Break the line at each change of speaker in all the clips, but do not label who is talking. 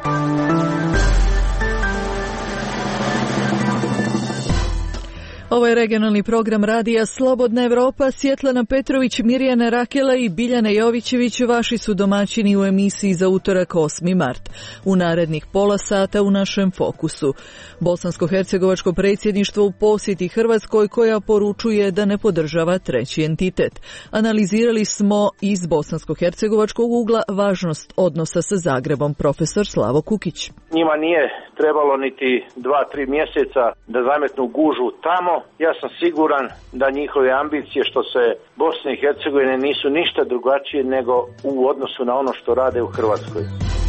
Ovo je regionalni program radija Slobodna Evropa. Svjetlana Petrović, Mirjana Rakela i Biljana Jovićević vaši su domaćini u emisiji za utorak 8. mart. U narednih pola sata u našem fokusu. Bosansko-hercegovačko predsjedništvo u posjeti Hrvatskoj koja poručuje da ne podržava treći entitet. Analizirali smo iz bosansko-hercegovačkog ugla važnost odnosa sa Zagrebom, profesor Slavo Kukić.
Njima nije trebalo niti 2-3 mjeseca da zametnu gužu tamo. Ja sam siguran da njihove ambicije što se Bosne i Hercegovine nisu ništa drugačije nego u odnosu na ono što rade u Hrvatskoj.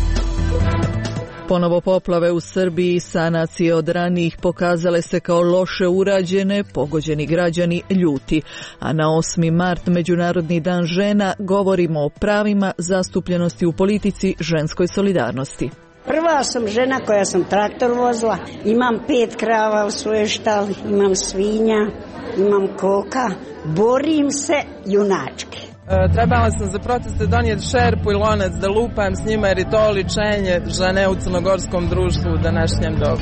Ponovo poplave u Srbiji, sanacije od ranijih pokazale se kao loše urađene, pogođeni građani ljuti. A na 8. mart, Međunarodni dan žena, govorimo o pravima, zastupljenosti u politici, ženskoj solidarnosti.
Prva sam žena koja sam traktor vozila, imam 5 krava u svojoj štali, imam svinja, imam koka, borim se junački.
Trebala sam za proteste donijeti šerpu i lonac da lupam s njima jer je to oličenje žene u crnogorskom društvu u današnjem dobu.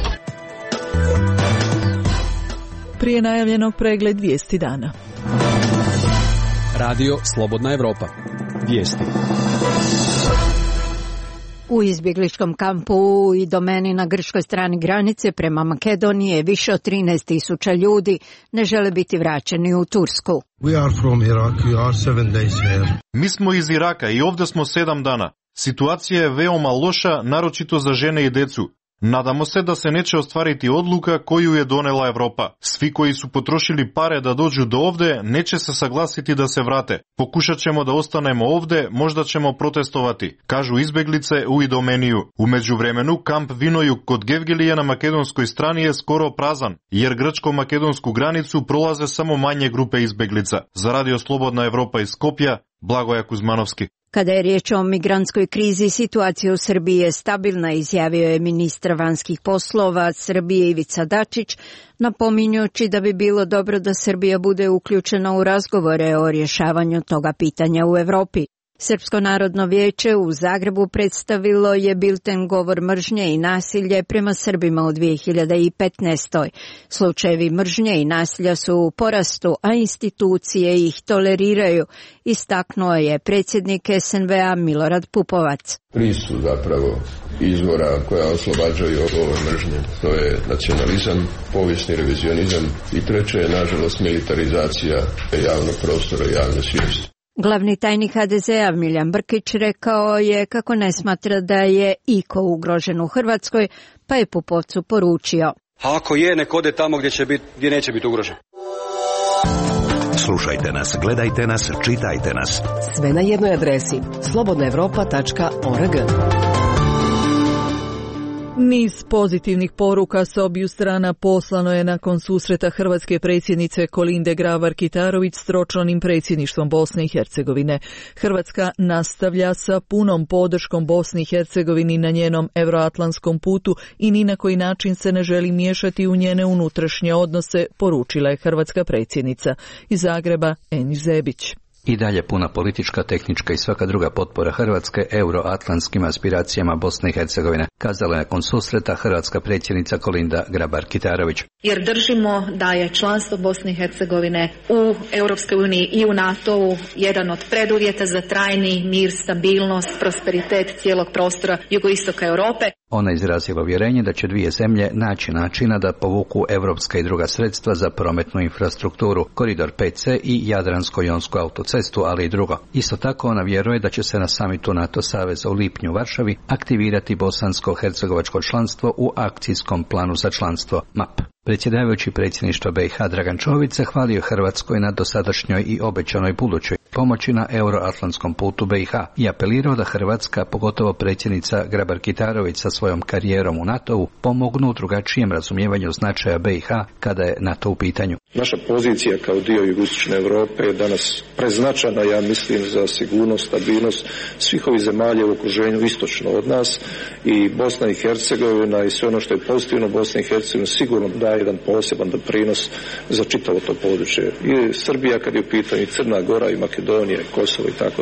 Prije najavljenog pregled vijesti dana.
Radio Slobodna Evropa. Vijesti.
U izbjegličkom kampu i domeni na grčkoj strani granice prema Makedoniji više od 13.000 ljudi ne žele biti vraćeni u Tursku.
Mi smo iz Iraka i ovdje smo 7 dana. Situacija je veoma loša, naročito za žene i decu. Nadamo se da se neće ostvariti odluka koju je donela Evropa. Svi koji su potrošili pare da dođu do ovde neće se saglasiti da se vrate. Pokušat ćemo da ostanemo ovde, možda ćemo protestovati, kažu izbjeglice u Idomeniju. U međuvremenu kamp Vinojug kod Gevgelije na makedonskoj strani je skoro prazan, jer grčko-makedonsku granicu prolaze samo manje grupe izbjeglica. Za Radio Slobodna Evropa iz Skopja, Blagoja Kuzmanovski.
Kada je riječ o migrantskoj krizi, situacija u Srbiji je stabilna, izjavio je ministar vanjskih poslova Srbije Ivica Dačić, napominjući da bi bilo dobro da Srbija bude uključena u razgovore o rješavanju toga pitanja u Europi. Srpsko narodno vijeće u Zagrebu predstavilo je bilten Govor mržnje i nasilje prema Srbima u 2015. Slučajevi mržnje i nasilja su u porastu, a institucije ih toleriraju, istaknuo je predsjednik SNV-a Milorad Pupovac.
3 su zapravo izvora koja oslobađaju ove mržnje. To je nacionalizam, povijesni revizionizam i 3. je nažalost militarizacija javnog prostora i javne svijesti.
Glavni tajnik HDZ-a Miljan Brkić rekao je kako ne smatra da je iko ugrožen u Hrvatskoj, pa je Pupovcu poručio.
A ako je, nek ode tamo gdje neće biti ugrožen.
Slušajte nas, gledajte nas, čitajte nas.
Sve na jednoj adresi slobodnaevropa.org.
Niz pozitivnih poruka s obiju strana poslano je nakon susreta hrvatske predsjednice Kolinde Grabar-Kitarović s tročlanim predsjedništvom Bosne i Hercegovine. Hrvatska nastavlja sa punom podrškom Bosni i Hercegovini na njenom euroatlantskom putu i ni na koji način se ne želi miješati u njene unutrašnje odnose, poručila je hrvatska predsjednica. Iz Zagreba Eni Zebić.
I dalje puna politička, tehnička i svaka druga potpora Hrvatske euroatlantskim aspiracijama Bosne i Hercegovine, kazala je nakon susreta hrvatska predsjednica Kolinda Grabar-Kitarović.
Jer držimo da je članstvo Bosne i Hercegovine u Europskoj uniji i u NATO-u jedan od preduvjeta za trajni mir, stabilnost, prosperitet cijelog prostora jugoistoka Europe.
Ona izrazila uvjerenje da će dvije zemlje naći načina da povuku europska i druga sredstva za prometnu infrastrukturu, koridor 5C i Jadransko-jonsku autocestu, ali i drugo. Isto tako ona vjeruje da će se na samitu NATO saveza u lipnju u Varšavi aktivirati bosansko-hercegovačko članstvo u akcijskom planu za članstvo MAP. Predsjedavajući predsjedništva BiH Dragan Čović zahvalio Hrvatskoj na dosadašnjoj i obećanoj budućoj pomoći na euroatlantskom putu BiH i apelirao da Hrvatska, pogotovo predsjednica Grabar-Kitarović sa svojom karijerom u NATO-u, pomognu u drugačijem razumijevanju značaja BiH kada je NATO u pitanju.
Naša pozicija kao dio jugoistočne Europe je danas preznačajna, ja mislim, za sigurnost, stabilnost svih ovih zemalja u okruženju istočno od nas i Bosna i Hercegovina i sve ono što je pozitivno Bosna i Hercegovina sigurno daje jedan poseban doprinos za čitavo to područje. I Srbija kad je u pitanju, Crna Gora i Makedonija i Kosovo i tako dalje.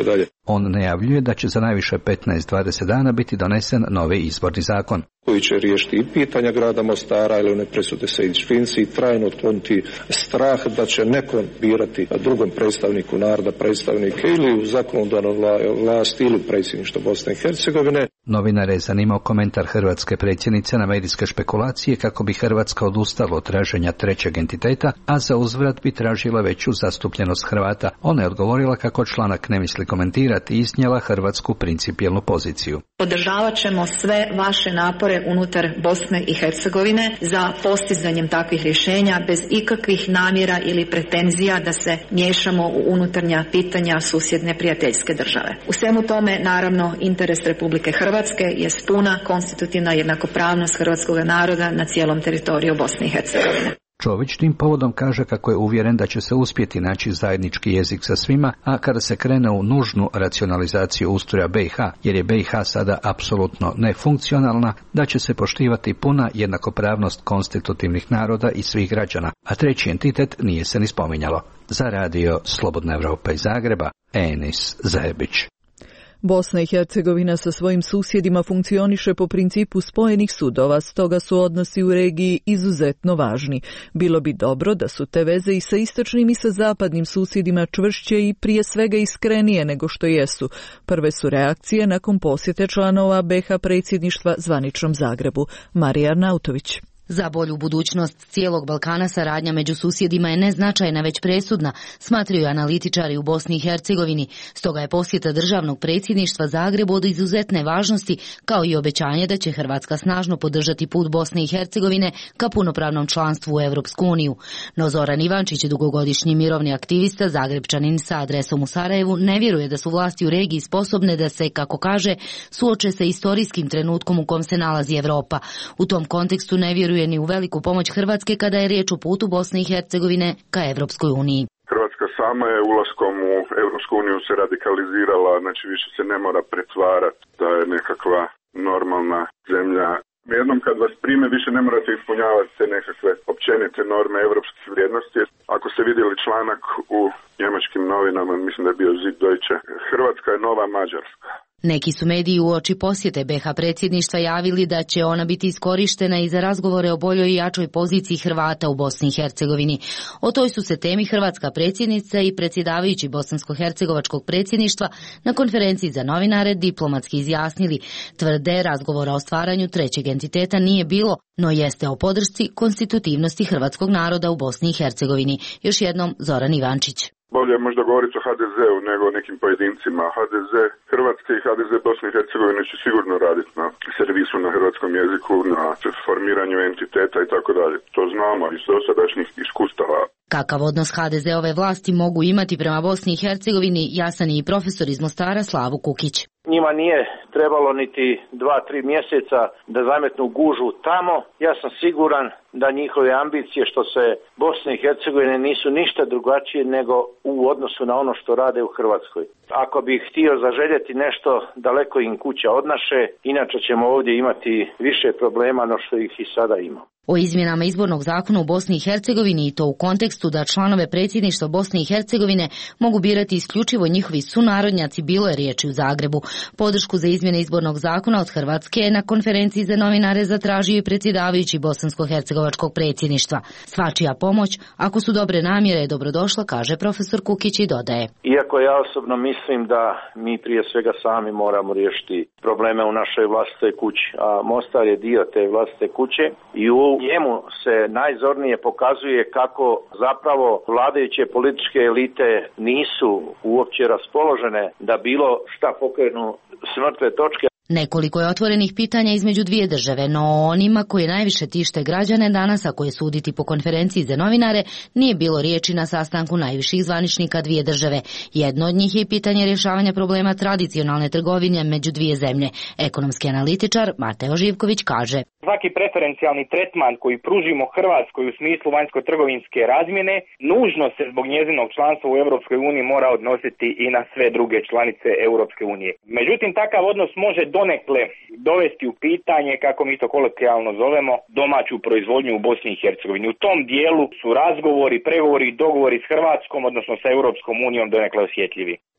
On najavljuje da će za najviše 15-20 dana biti donesen novi izborni zakon,
koji će riješiti i pitanja grada Mostara ili one presude Sejdić-Finci i trajno otkloniti strah da će neko birati drugom predstavniku naroda predstavnike ili u zakonodavnoj vlasti ili u predsjedništvu Bosne i Hercegovine.
Novinare je zanimao komentar hrvatske predsjednice na medijske špekulacije kako bi Hrvatska odustala od traženja trećeg entiteta, a za uzvrat bi tražila veću zastupljenost Hrvata. Ona je odgovorila kako članak ne misli komentirati i iznijela hrvatsku principijelnu poziciju.
Podržavat ćemo sve vaše napore unutar Bosne i Hercegovine za postizanjem takvih rješenja bez ikakvih namjera ili pretenzija da se miješamo u unutarnja pitanja susjedne prijateljske države. U svemu tome, naravno, interes Republike Hrvatske je puna konstitutivna jednakopravnost hrvatskog naroda na cijelom teritoriju Bosne i Hercegovine.
Čović tim povodom kaže kako je uvjeren da će se uspjeti naći zajednički jezik sa svima, a kada se krene u nužnu racionalizaciju ustroja BiH, jer je BiH sada apsolutno nefunkcionalna, da će se poštivati puna jednakopravnost konstitutivnih naroda i svih građana, a treći entitet nije se ni spominjalo. Za radio Slobodna Evropa iz Zagreba, Enis Zajebić.
Bosna i Hercegovina sa svojim susjedima funkcioniše po principu spojenih sudova, stoga su odnosi u regiji izuzetno važni. Bilo bi dobro da su te veze i sa istočnim i sa zapadnim susjedima čvršće i prije svega iskrenije nego što jesu. Prve su reakcije nakon posjete članova BiH predsjedništva zvaničnom Zagrebu. Marija Arnautović.
Za bolju budućnost cijelog Balkana saradnja među susjedima je neznačajna već presudna, smatraju analitičari u Bosni i Hercegovini. Stoga je posjeta državnog predsjedništva Zagrebu od izuzetne važnosti, kao i obećanje da će Hrvatska snažno podržati put Bosne i Hercegovine ka punopravnom članstvu u Europsku uniju. No Zoran Ivančić, dugogodišnji mirovni aktivista, Zagrebčanin sa adresom u Sarajevu, ne vjeruje da su vlasti u regiji sposobne da se, kako kaže, suoče sa istorijskim trenutkom u kom se nalazi Europa. U tom kontekstu ne vjeruje ni u veliku pomoć Hrvatske kada je riječ o putu Bosne i Hercegovine ka Europskoj uniji.
Hrvatska sama je ulaskom u Europsku uniju se radikalizirala, znači više se ne mora pretvarati da je nekakva normalna zemlja. Jednom kad vas prime više ne morate ispunjavati te nekakve općenite norme europskih vrijednosti. Ako ste vidjeli članak u njemačkim novinama, mislim da je bio Süddeutsche, Hrvatska je nova Mađarska.
Neki su mediji uoči posjete BiH predsjedništva javili da će ona biti iskorištena i za razgovore o boljoj i jačoj poziciji Hrvata u Bosni i Hercegovini. O toj su se temi hrvatska predsjednica i predsjedavajući bosansko-hercegovačkog predsjedništva na konferenciji za novinare diplomatski izjasnili. Tvrde, razgovora o stvaranju trećeg entiteta nije bilo, no jeste o podršci konstitutivnosti hrvatskog naroda u Bosni i Hercegovini. Još jednom Zoran Ivančić.
Bolje možda govoriti o HDZ-u nego o nekim pojedincima. HDZ Hrvatske i HDZ Bosne i Hercegovine će sigurno raditi na servisu na hrvatskom jeziku, na formiranju entiteta i tako dalje. To znamo iz dosadašnjih iskustava.
Kakav odnos HDZ-ove vlasti mogu imati prema Bosni i Hercegovini, jasan je i profesor iz Mostara Slavo Kukić.
Njima nije trebalo niti 2-3 mjeseca da zametnu gužu tamo. Ja sam siguran da njihove ambicije što se Bosne i Hercegovine nisu ništa drugačije nego u odnosu na ono što rade u Hrvatskoj. Ako bih htio zaželjeti nešto, daleko im kuća od naše, inače ćemo ovdje imati više problema no što ih i sada imamo.
O izmjenama izbornog zakona u Bosni i Hercegovini i to u kontekstu da članove predsjedništva Bosne i Hercegovine mogu birati isključivo njihovi sunarodnjaci bilo je riječi u Zagrebu. Podršku za izmjene izbornog zakona od Hrvatske je na konferenciji za novinare zatražio i predsjedavajući bosansko-hercegovačkog predsjedništva. Svačija pomoć, ako su dobre namjere, je dobrodošla, kaže profesor Kukić i dodaje.
Iako ja osobno mislim da mi prije svega sami moramo riješiti probleme u našoj vlastitoj kući, a Mostar je dio te vlastite kuće i u njemu se najzornije pokazuje kako zapravo vladajuće političke elite nisu uopće raspoložene da bilo šta pokrenu s mrtve točke.
Nekoliko je otvorenih pitanja između dvije države, no onima koje najviše tište građane danas, a koje suditi po konferenciji za novinare, nije bilo riječi na sastanku najviših zvaničnika dvije države. Jedno od njih je i pitanje rješavanja problema tradicionalne trgovine među dvije zemlje. Ekonomski analitičar Mateo Živković kaže:
svaki preferencijalni tretman koji pružimo Hrvatskoj u smislu vanjsko-trgovinske razmjene, nužno se zbog njezinog članstva u Europskoj uniji mora odnositi i na sve druge članice Europske unije. Međutim, takav odnos može donekle dovesti u pitanje, kako mi to kolokvijalno zovemo, domaću proizvodnju u Bosni i Hercegovini. U tom dijelu su razgovori, pregovori i dogovori s Hrvatskom, odnosno sa Europskom unijom, donekle osjetljivi.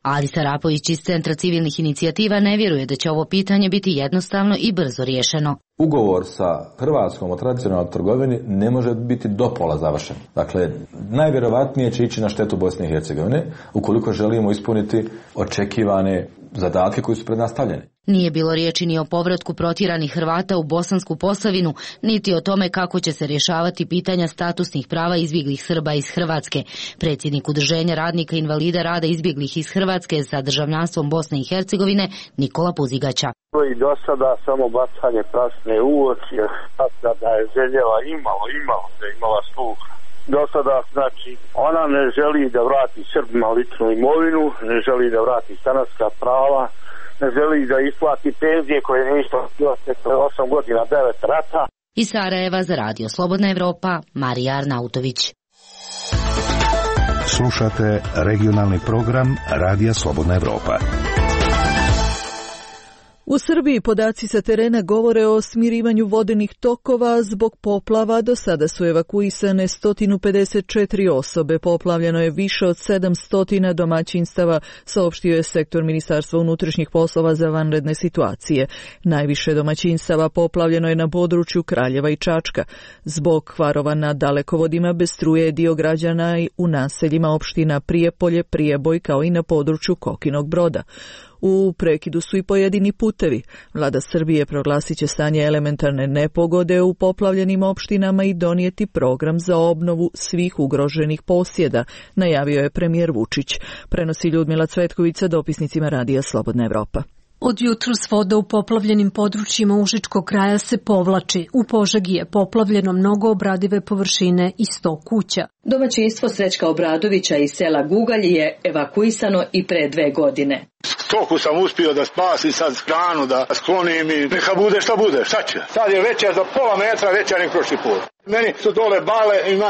Ali Sarapović iz Centra civilnih inicijativa ne vjeruje da će ovo pitanje biti jednostavno i brzo riješeno.
Ugovor sa Hrvatskom o tradicionalnoj trgovini ne može biti do pola završen. Dakle, najvjerovatnije će ići na štetu Bosne i Hercegovine ukoliko želimo ispuniti očekivane zadatke koji su pred nas stavljeni.
Nije bilo riječi ni o povratku protjeranih Hrvata u Bosansku Posavinu, niti o tome kako će se rješavati pitanja statusnih prava izbjeglih Srba iz Hrvatske. Predsjednik Udruženja radnika invalida rada izbjeglih iz Hrvatske sa državljanstvom Bosne i Hercegovine Nikola Puzigaća.
To i do sada samo bacanje prašine u oči, jer da je željela imala sluha. Do sada, znači, ona ne želi da vrati Srbima ličnu imovinu, ne želi da vrati stanarska prava, ne želi da isplati penzije koje nisu 8 godina 9 rata.
Iz Sarajeva za Radio Slobodna Evropa, Marija Arnautović.
Slušate regionalni program Radija Slobodna Evropa.
U Srbiji podaci sa terena govore o smirivanju vodenih tokova zbog poplava. Do sada su evakuisane 154 osobe. Poplavljeno je više od 700 domaćinstava, saopštio je sektor Ministarstva unutrašnjih poslova za vanredne situacije. Najviše domaćinstava poplavljeno je na području Kraljeva i Čačka. Zbog kvarova na dalekovodima bez struje je dio građana i u naseljima opština Prijepolje, Prijeboj kao i na području Kokinog Broda. U prekidu su i pojedini putevi. Vlada Srbije proglasit će stanje elementarne nepogode u poplavljenim opštinama i donijeti program za obnovu svih ugroženih posjeda, najavio je premijer Vučić. Prenosi Ljudmila Cvetkovića dopisnicima Radija Slobodna Evropa.
Od jutros voda u poplavljenim područjima Užičkog kraja se povlači. U Požegi je poplavljeno mnogo obradive površine i 100 kuća.
Domaćinstvo Srećka Obradovića iz sela Gugalj je evakuisano i pre 2 godine.
Stoku sam uspio da spasim, sad hranu da sklonim i neka bude šta bude, šta će. Sad je veća za pola metra, veća nek prošli put. Meni su dole bale, ima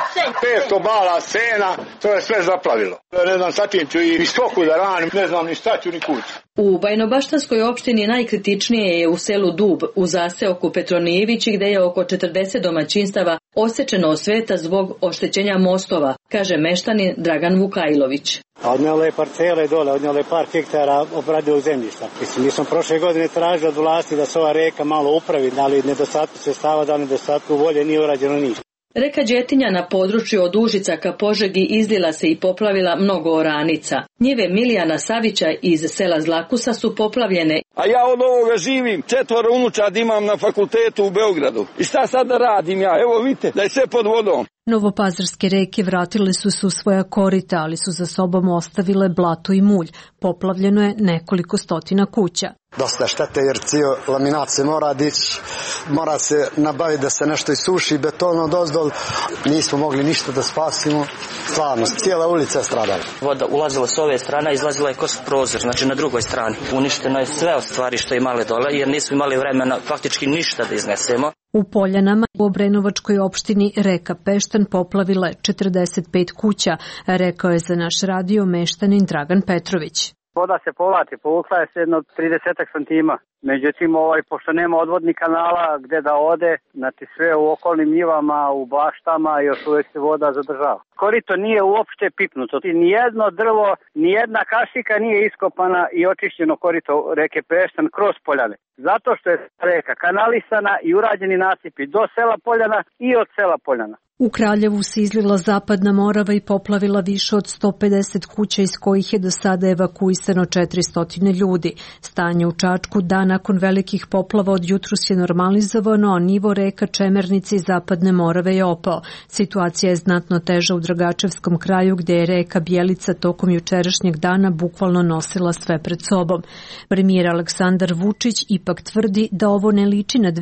500 bala sena, to je sve zaplavilo. Ne znam, sa tim ću i stoku da ranim, ne znam ni šta ću ni kuću.
U Bajnobaštanskoj opštini najkritičnije je u selu Dub, u zaseoku Petronijevići, gde je oko 40 domaćinstava osečeno od sveta zbog oštećenja mostova, kaže meštanin Dragan Vukajlović.
Odnijelo je parcele dole, odnijelo je par hektara obradivog zemljišta. Mi smo prošle godine tražili od vlasti da se ova reka malo upravi, da li nedostatku sredstava, da li nedostatku volje, nije urađeno ništa.
Reka Đetinja na području od Užica ka Požegi izlila se i poplavila mnogo oranica. Njive Milijana Savića iz sela Zlakusa su poplavljene.
A ja od ovoga živim, 4 unučad imam na fakultetu u Beogradu. I šta sad da radim ja? Evo vidite da je sve pod vodom.
Novopazarske reke vratile su se u svoja korita, ali su za sobom ostavile blato i mulj. Poplavljeno je nekoliko stotina kuća.
Dosta štete jer cijel laminat se mora dići, mora se nabaviti da se nešto isuši, beton dozdol. Nismo mogli ništa da spasimo, stvarno, cijela ulica je stradala.
Voda ulazila s ove strane, izlazila je kroz prozor, znači na drugoj strani. Uništeno je sve od stvari što imali dole, jer nismo imali vremena faktički ništa da iznesemo.
U Poljanama u Obrenovačkoj opštini reka Peštan poplavila je 45 kuća, rekao je za naš radio meštanin Dragan Petrović.
Voda se povlači, povukla je se jedno 30 santima. Međutim, pošto nema odvodnih kanala gde da ode, znači sve u okolnim njivama, u baštama, još uvijek se voda zadržava. Korito nije uopšte pipnuto. Nijedno drvo, nijedna kašika nije iskopana i očišćeno korito reke Peštan kroz Poljane. Zato što je reka kanalisana i urađeni nasipi do sela Poljana i od sela Poljana.
U Kraljevu se izlila Zapadna Morava i poplavila više od 150 kuća, iz kojih je do sada evakuisano 400 ljudi. Stanje u Čačku dan nakon velikih poplava od jutros je normalizovano, a nivo reka Čemernice i Zapadne Morave je opao. Situacija je znatno teža u Dragačevskom kraju, gdje je reka Bjelica tokom jučerašnjeg dana bukvalno nosila sve pred sobom. Premijer Aleksandar Vučić ipak tvrdi da ovo ne liči na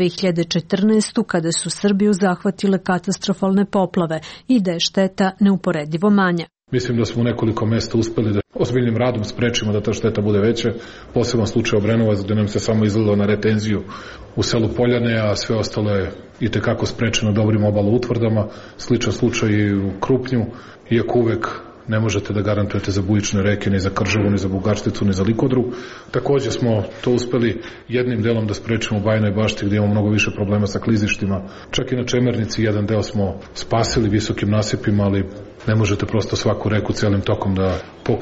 2014. kada su Srbiju zahvatile katastrofalne poplave i da je šteta neuporedivo manja.
Mislim da smo u nekoliko mesta uspeli da ozbiljnim radom sprečimo da ta šteta bude veća. Poseban slučaj Obrenovac, gdje nam se samo izlilo na retenziju u selu Poljane, a sve ostalo je itekako sprečeno dobrim obaloutvrdama. Sličan slučaj i u Krupnju, iako uvek ne možete da garantujete za bujične reke, ni za Krževu, ni za Bugaršticu, ni za Likodru. Također smo to uspeli jednim delom da sprečimo u Bajnoj Bašti, gdje imamo mnogo više problema sa klizištima. Čak i na Čemernici jedan deo smo spasili visokim nasipima, ali ne možete prosto svaku reku celim tokom da pokrijete.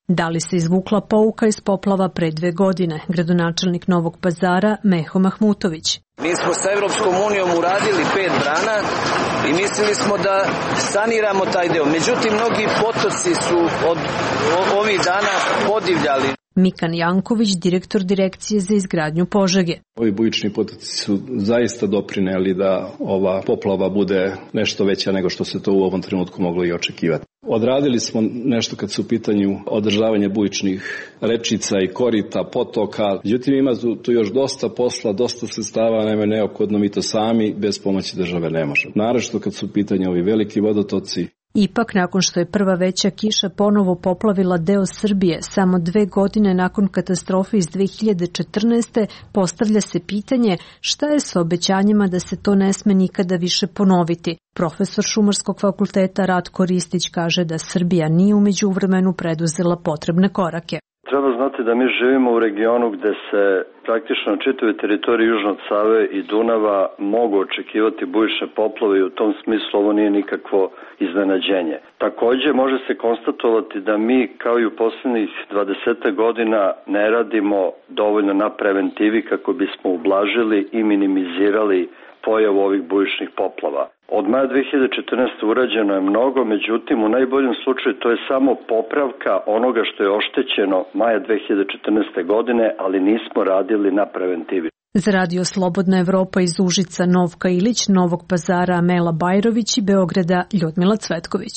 Da li se izvukla pouka iz poplava pre 2 godine? Gradonačelnik Novog Pazara Meho Mahmutović.
Mi smo sa Evropskom unijom uradili 5 brana i mislili smo da saniramo taj deo. Međutim, mnogi potoci su od ovih dana podivljali.
Mikan Janković, direktor Direkcije za izgradnju Požege.
Ovi bujični potoci su zaista doprineli da ova poplava bude nešto veća nego što se to u ovom trenutku moglo i očekivati. Odradili smo nešto kad su u pitanju održavanje bujičnih rečica i korita, potoka. Međutim, ima tu još dosta posla, dosta sredstava, naime neophodno mi to sami bez pomoći države ne možemo. Naročito kad su u pitanju ovi veliki vodotoci.
Ipak, nakon što je prva veća kiša ponovo poplavila deo Srbije, samo 2 godine nakon katastrofe iz 2014. postavlja se pitanje šta je sa obećanjima da se to ne sme nikada više ponoviti. Profesor Šumarskog fakulteta Ratko Ristić kaže da Srbija nije u međuvremenu preduzela potrebne korake.
Treba znati da mi živimo u regionu gde se praktično na čitavoj teritoriji južno od Save i Dunava mogu očekivati bujične poplave i u tom smislu ovo nije nikakvo iznenađenje. Takođe može se konstatovati da mi kao i u poslednjih 20 godina ne radimo dovoljno na preventivi kako bismo ublažili i minimizirali pojavu ovih bujičnih poplava. Od maja 2014. urađeno je mnogo, međutim u najboljem slučaju to je samo popravka onoga što je oštećeno maja 2014. godine, ali nismo radili na preventivi.
Za Radio Slobodna Evropa iz Užica Novka Ilić, Novog Pazara Amela Bajrović i Beograda Ljudmila Cvetković.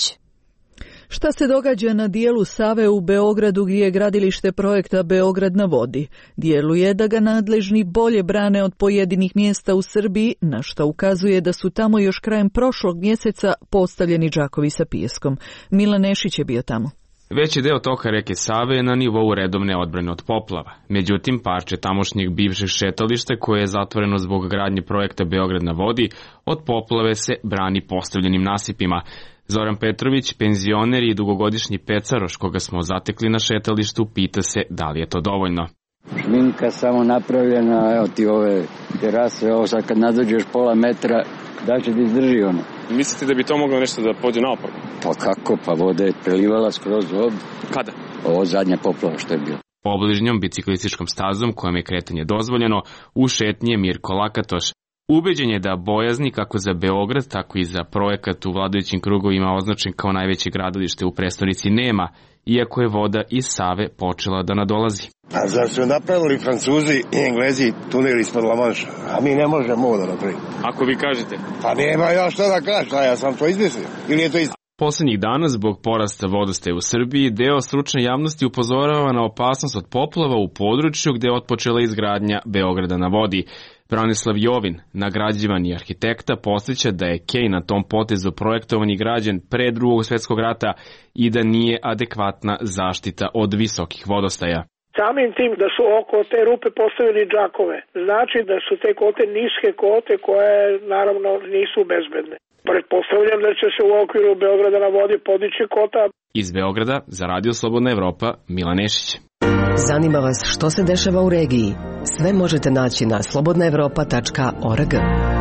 Šta se događa na dijelu Save u Beogradu gdje je gradilište projekta Beograd na vodi? Djeluje da ga nadležni bolje brane od pojedinih mjesta u Srbiji, na što ukazuje da su tamo još krajem prošlog mjeseca postavljeni džakovi sa pijeskom. Milan Nešić je bio tamo.
Veći deo toka reke Save je na nivou redovne odbrane od poplava. Međutim, parče tamošnjeg bivšeg šetališta koje je zatvoreno zbog gradnje projekta Beograd na vodi, od poplave se brani postavljenim nasipima. Zoran Petrović, penzioner i dugogodišnji pecaroš koga smo zatekli na šetalištu, pita se da li je to dovoljno.
Šminka samo napravljena, evo ti ove terase, ovo sad kad nadođeš pola metra, da će ti izdrži ono.
Mislite da bi to moglo nešto da pođe naopako?
Pa kako, pa voda je prelivala skroz ovdje.
Kada?
Ovo zadnja poplava što je bilo.
Obližnjom biciklističkom stazom kojom je kretanje dozvoljeno, u šetnji je Mirko Lakatoš. Ubeđen je da bojazni kako za Beograd, tako i za projekat u vladajućim krugovima označen kao najveće gradilište u prestonici nema, iako je voda iz Save počela da nadolazi.
A zar su napravili Francuzi i Englezi tunel ispod La Manša? A mi ne možemo ovo da napravimo.
Ako vi kažete?
Pa nema ja što da kažem, ja sam to izmislio. Ili je to isto?
Poslednjih dana, zbog porasta vodostaja u Srbiji, deo stručne javnosti upozorava na opasnost od poplava u području gde je otpočela izgradnja Beograda na vodi. Branislav Jovin, nagrađivani arhitekta, podsjeća da je Kej na tom potezu projektovan i građen pre Drugog svjetskog rata i da nije adekvatna zaštita od visokih vodostaja.
Samim tim da su oko te rupe postavili džakove, znači da su te kote niske kote koje naravno nisu bezbedne. Pretpostavljam da će se u okviru Beograda na vodi podići kota.
Iz Beograda za Radio Slobodna Evropa, Milan Nešić.
Zanima vas što se dešava u regiji? Sve možete naći na slobodnaevropa.org.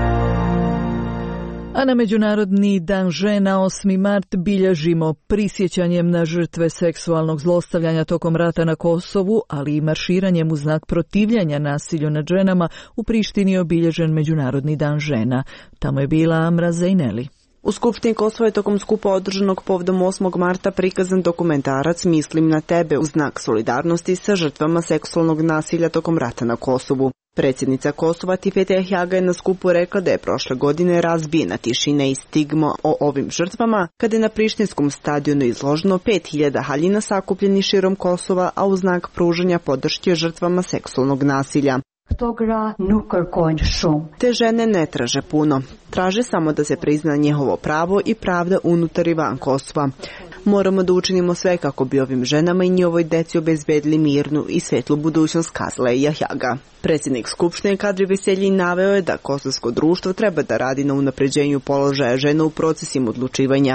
A na Međunarodni dan žena 8. mart bilježimo prisjećanjem na žrtve seksualnog zlostavljanja tokom rata na Kosovu, ali i marširanjem u znak protivljenja nasilju nad ženama u Prištini obilježen Međunarodni dan žena. Tamo je bila Amra Zejneli.
U Skupštini Kosova je tokom skupa održanog povodom 8. marta prikazan dokumentarac Mislim na tebe u znak solidarnosti sa žrtvama seksualnog nasilja tokom rata na Kosovu. Predsjednica Kosova Tipete Hjaga je na skupu rekla da je prošle godine razbijena tišina i stigma o ovim žrtvama, kada je na prištinskom stadionu izloženo 5000 haljina sakupljeni širom Kosova, a u znak pružanja podrške žrtvama seksualnog nasilja. Te žene ne traže puno. Traže samo da se prizna njihovo pravo i pravda unutar i van Kosova. Moramo da učinimo sve kako bi ovim ženama i njihovoj deci obezbedili mirnu i svetlu budućnost, kazala je Jahjaga. Predsjednik Skupštine Kadri Veseljin naveo je da kosovsko društvo treba da radi na unapređenju položaja žena u procesima odlučivanja.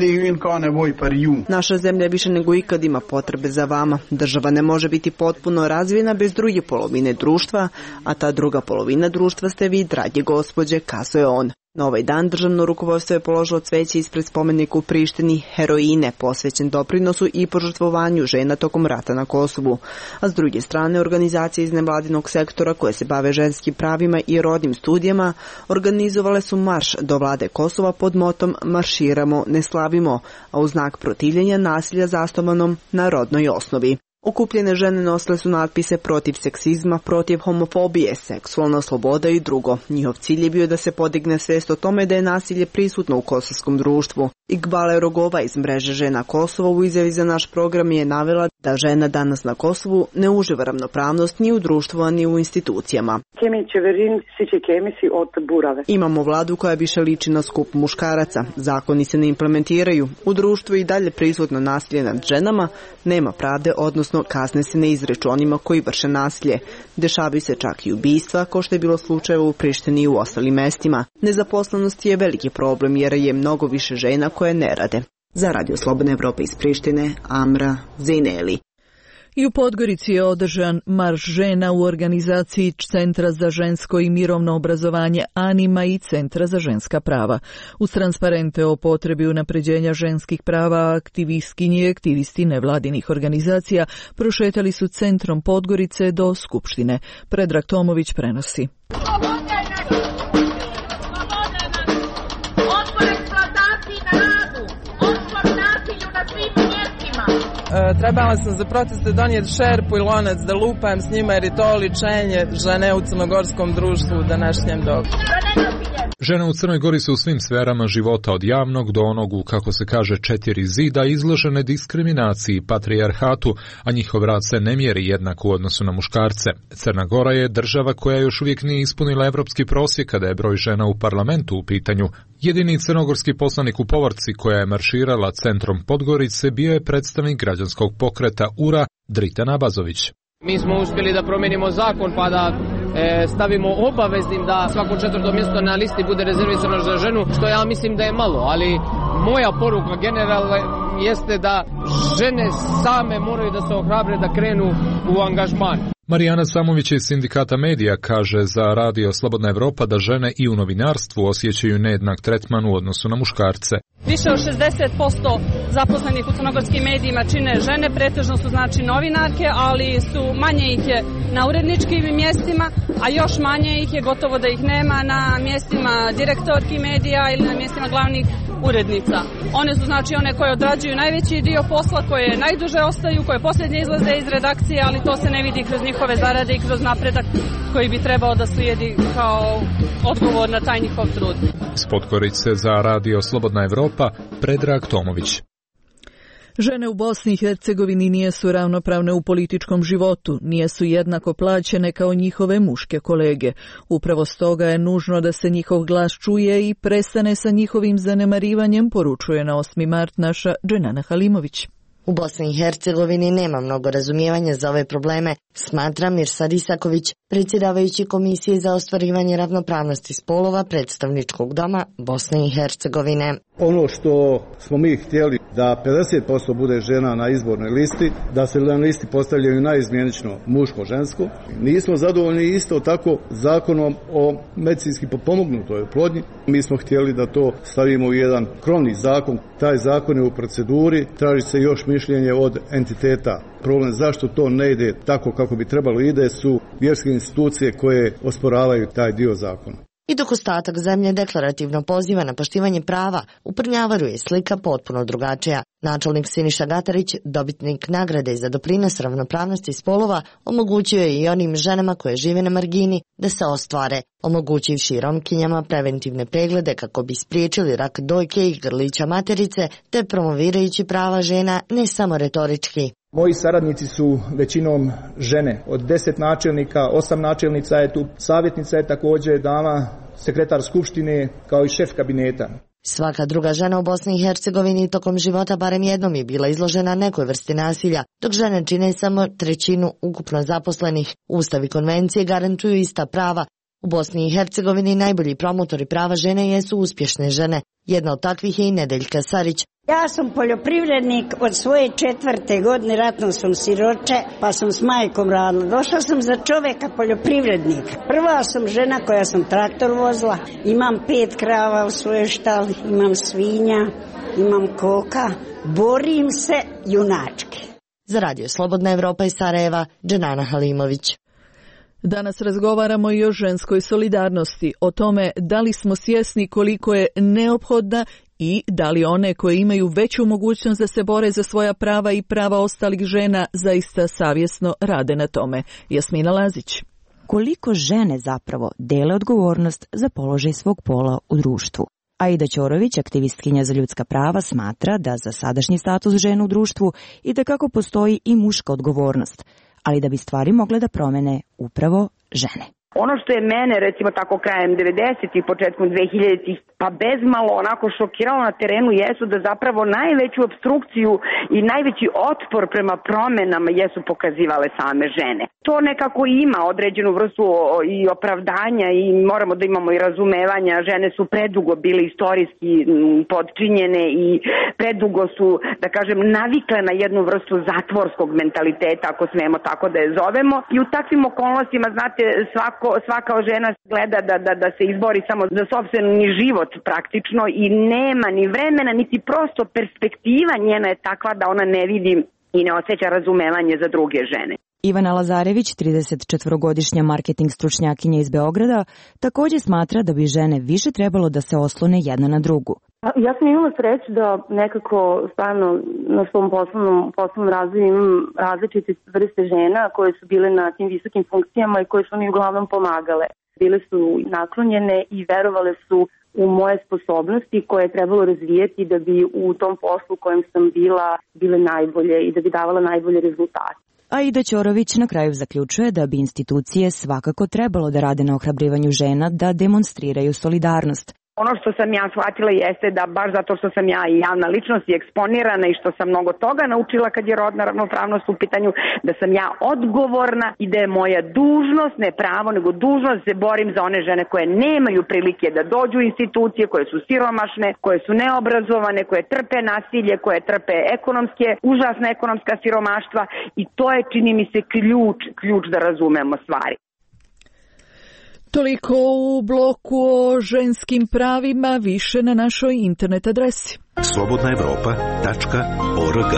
Naša zemlja više nego ikad ima potrebe za vama. Država ne može biti potpuno razvijena bez druge polovine društva, a ta druga polovina društva ste vi, drage gospođe, kazao je on. Na ovaj dan državno rukovodstvo je položilo cveće ispred spomenika u Prištini Heroine, posvećen doprinosu i požrtvovanju žena tokom rata na Kosovu. A s druge strane, organizacije iz nevladinog sektora koje se bave ženskim pravima i rodnim studijama organizovale su marš do vlade Kosova pod motom Marširamo, ne slavimo, a u znak protivljenja nasilja zasnovanom na rodnoj osnovi. Okupljene žene nosile su natpise protiv seksizma, protiv homofobije, seksualna sloboda i drugo. Njihov cilj je bio da se podigne svest o tome da je nasilje prisutno u kosovskom društvu. Iqbala Rogova iz mreže žena Kosova u izjavi za naš program je navela da žena danas na Kosovu ne uživa ravnopravnost ni u društvu, ni u institucijama. Imamo vladu koja više liči na skup muškaraca. Zakoni se ne implementiraju. U društvu i dalje prisutno nasilje nad ženama, nema pravde, odnosno kazne se ne izreču onima koji vrše nasilje. Dešavaju se čak i ubistva, kao što je bilo slučajeva u Prištini i u ostalim mestima. Nezaposlenost je veliki problem jer je mnogo više žena koje ne rade. Za Radio Slobodna Evropa iz Prištine, Amra Zejneli.
I u Podgorici je održan marš žena u organizaciji Centra za žensko i mirovno obrazovanje Anima i Centra za ženska prava. Uz transparente o potrebi unapređenja ženskih prava, aktivistkinje i aktivisti nevladinih organizacija prošetali su centrom Podgorice do Skupštine. Predrag Tomović prenosi.
Trebala sam za proteste donijeti šerpu i lonac da lupam s njima jer je to oličenje žene u crnogorskom društvu u današnjem dobu.
Žene u Crnoj Gori su u svim sferama života od javnog do onog u, kako se kaže, 4 zida izložene diskriminaciji i patrijarhatu, a njihov rad se ne mjeri jednako u odnosu na muškarce. Crna Gora je država koja još uvijek nije ispunila evropski prosjek kada je broj žena u parlamentu u pitanju. Jedini crnogorski poslanik u povorci koja je marširala centrom Podgorice bio je predstavnik građanskog pokreta URA Dritan Abazović.
Mi smo uspjeli da promijenimo zakon pa da stavimo obaveznim da svako 4. mjesto na listi bude rezervisano za ženu, što ja mislim da je malo, ali moja poruka generalna jeste da žene same moraju da se ohrabre da krenu u angažman.
Marijana Samović iz sindikata medija kaže za Radio Slobodna Evropa da žene i u novinarstvu osjećaju nejednak tretman u odnosu na muškarce.
Više od 60% zaposlenih u crnogorskim medijima čine žene, pretežno su znači novinarke, ali su manje ih je na uredničkim mjestima, a još manje ih je, gotovo da ih nema, na mjestima direktorki medija ili na mjestima glavnih urednica. One su znači one koje odrađuju najveći dio posla, koje najduže ostaju, koje posljednje izlaze iz redakcije, ali to se ne vidi kroz njihove zarade i kroz napredak koji bi trebao da slijedi kao odgovor na taj njihov trud.
Iz Podgorice za Radio Slobodna Evropa, Predrag Tomović.
Žene u Bosni i Hercegovini nijesu ravnopravne u političkom životu, nijesu jednako plaćene kao njihove muške kolege. Upravo stoga je nužno da se njihov glas čuje i prestane sa njihovim zanemarivanjem, poručuje na 8. mart naša Dženana Halimović.
U Bosni i Hercegovini nema mnogo razumijevanja za ove probleme, smatra Mirsad Isaković, predsjedavajući Komisije za ostvarivanje ravnopravnosti spolova Predstavničkog doma Bosne i Hercegovine.
Ono što smo mi htjeli da 50% bude žena na izbornoj listi, da se na listi postavljaju naizmjenično muško-žensko. Nismo zadovoljni isto tako zakonom o medicinski potpomognutoj oplodnji. Mi smo htjeli da to stavimo u jedan krovni zakon. Taj zakon je u proceduri, traži se još mišljenje od entiteta. Problem zašto to ne ide tako kako bi trebalo ide su vjerske institucije koje osporavaju taj dio zakona.
I dok ostatak zemlje deklarativno poziva na poštivanje prava, u Prnjavaru je slika potpuno drugačija. Načelnik Siniša Gatarić, dobitnik nagrade za doprinos ravnopravnosti spolova, omogućio je i onim ženama koje žive na margini da se ostvare, omogućivši Romkinjama preventivne preglede kako bi spriječili rak dojke i grlića materice, te promovirajući prava žena ne samo retorički.
Moji saradnici su većinom žene. Od 10 načelnika, 8 načelnica je tu, savjetnica je također dama, sekretar skupštine kao i šef kabineta.
Svaka druga žena u Bosni i Hercegovini tokom života barem jednom je bila izložena nekoj vrsti nasilja, dok žene čine samo 1/3 ukupno zaposlenih. Ustav i konvencije garantuju ista prava, U Bosni i Hercegovini najbolji promotori prava žene jesu uspješne žene. Jedna od takvih je i Nedeljka Sarić.
Ja sam poljoprivrednik od svoje 4. godine, ratno sam siroče, pa sam s majkom radila. Došla sam za čoveka poljoprivrednika. Prva sam žena koja sam traktor vozila, imam 5 krava u svojoj štali, imam svinja, imam koka, borim se junački.
Za Radio Slobodna Evropa iz Sarajeva, Dženana Halimović.
Danas razgovaramo i o ženskoj solidarnosti, o tome da li smo svjesni koliko je neophodna i da li one koje imaju veću mogućnost da se bore za svoja prava i prava ostalih žena zaista savjesno rade na tome. Jasmina Lazić.
Koliko žene zapravo dele odgovornost za položaj svog pola u društvu? Aida Ćorović, aktivistkinja za ljudska prava, smatra da za sadašnji status žena u društvu itekako postoji i muška odgovornost, ali da bi stvari mogle da promene upravo žene.
Ono što je mene, recimo tako krajem 90-ih, početkom 2000-ih, pa bezmalo onako šokiralo na terenu jesu da zapravo najveću obstrukciju i najveći otpor prema promenama jesu pokazivale same žene. To nekako ima određenu vrstu i opravdanja i moramo da imamo i razumevanja. Žene su predugo bile istorijski podčinjene i predugo su, da kažem, navikle na jednu vrstu zatvorskog mentaliteta, ako smemo tako da je zovemo. I u takvim okolnostima, znate, svaka žena gleda da se izbori samo za sopstveni život praktično i nema ni vremena, niti prosto perspektiva njena je takva da ona ne vidi i ne osjeća razumevanje za druge žene.
Ivana Lazarević, 34-godišnja marketing stručnjakinja iz Beograda, također smatra da bi žene više trebalo da se oslone jedna na drugu.
Ja sam imala sreću da nekako stvarno na svom poslovnom razvoju imam različite vrste žena koje su bile na tim visokim funkcijama i koje su mi uglavnom pomagale. Bile su naklonjene i verovale su u moje sposobnosti koje je trebalo razvijeti da bi u tom poslu u kojem sam bile najbolje i da bi davala najbolje rezultate.
Aida Ćorović na kraju zaključuje da bi institucije svakako trebalo da rade na ohrabrivanju žena da demonstriraju solidarnost.
Ono što sam ja shvatila jeste da baš zato što sam ja i javna ličnost i eksponirana i što sam mnogo toga naučila kad je rodna ravnopravnost u pitanju, da sam ja odgovorna i da je moja dužnost, ne pravo, nego dužnost da se borim za one žene koje nemaju prilike da dođu u institucije, koje su siromašne, koje su neobrazovane, koje trpe nasilje, koje trpe užasna ekonomska siromaštva i to je, čini mi se, ključ da razumemo stvari.
Toliko u bloku o ženskim pravima, više na našoj internet adresi.
slobodnaevropa.org.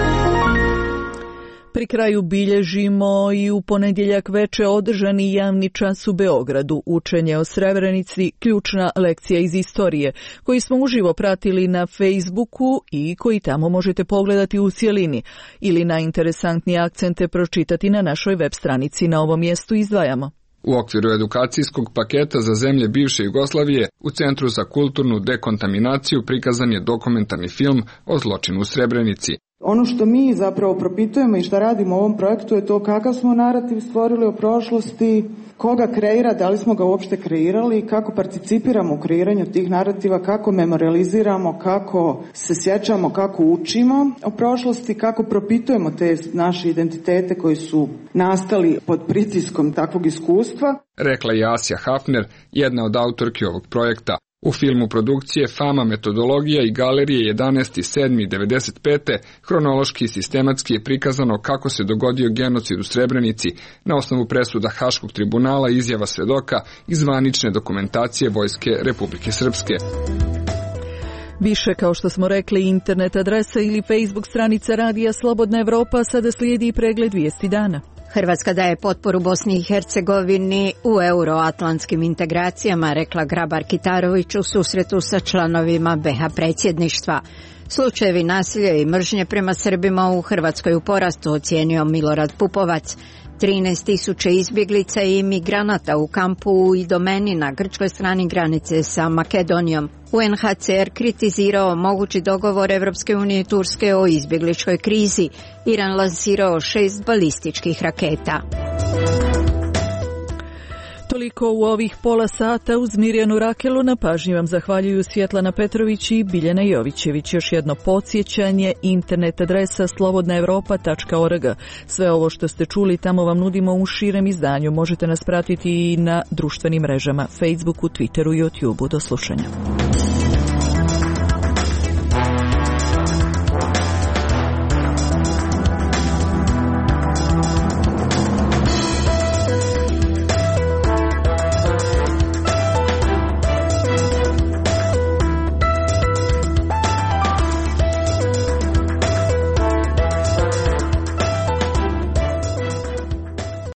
Pri kraju bilježimo i u ponedjeljak veče održani javni čas u Beogradu, učenje o Srebrenici, ključna lekcija iz istorije, koji smo uživo pratili na Facebooku i koji tamo možete pogledati u cjelini ili na interesantnije akcente pročitati na našoj web stranici. Na ovom mjestu izdvajamo.
U okviru edukacijskog paketa za zemlje bivše Jugoslavije u Centru za kulturnu dekontaminaciju prikazan je dokumentarni film o zločinu u Srebrenici.
Ono što mi zapravo propitujemo i što radimo u ovom projektu je to kakav smo narativ stvorili o prošlosti, koga kreira, da li smo ga uopšte kreirali, kako participiramo u kreiranju tih narativa, kako memorializiramo, kako se sjećamo, kako učimo o prošlosti, kako propitujemo te naše identitete koji su nastali pod pritiskom takvog iskustva.
Rekla je Asja Hafner, jedna od autorki ovog projekta. U filmu produkcije Fama, metodologija i galerije 11.7.95. hronološki i sistematski je prikazano kako se dogodio genocid u Srebrenici na osnovu presuda Haškog tribunala, izjava svedoka i zvanične dokumentacije Vojske Republike Srpske.
Više, kao što smo rekli, internet adresa ili Facebook stranica Radija Slobodna Evropa, sada slijedi i pregled vijesti dana.
Hrvatska daje potporu Bosni i Hercegovini u euroatlantskim integracijama, rekla Grabar-Kitarović u susretu sa članovima BiH predsjedništva. Slučajevi nasilja i mržnje prema Srbima u Hrvatskoj u porastu, ocijenio Milorad Pupovac. 13.000 izbjeglica i imigranata u kampu u Idomeni na grčkoj strani granice sa Makedonijom. UNHCR kritizirao mogući dogovor Evropske unije i Turske o izbjegličkoj krizi. Iran lansirao 6 balističkih raketa.
toliko u ovih pola sata. Uz Mirjanu Rakelu na pažnji vam zahvaljuju Svjetlana Petrović i Biljana Jovićević. Još jedno podsjećanje, internet adresa slobodnaevropa.org. Sve ovo što ste čuli tamo vam nudimo u širem izdanju. Možete nas pratiti i na društvenim mrežama, Facebooku, Twitteru i YouTubeu. Do slušanja.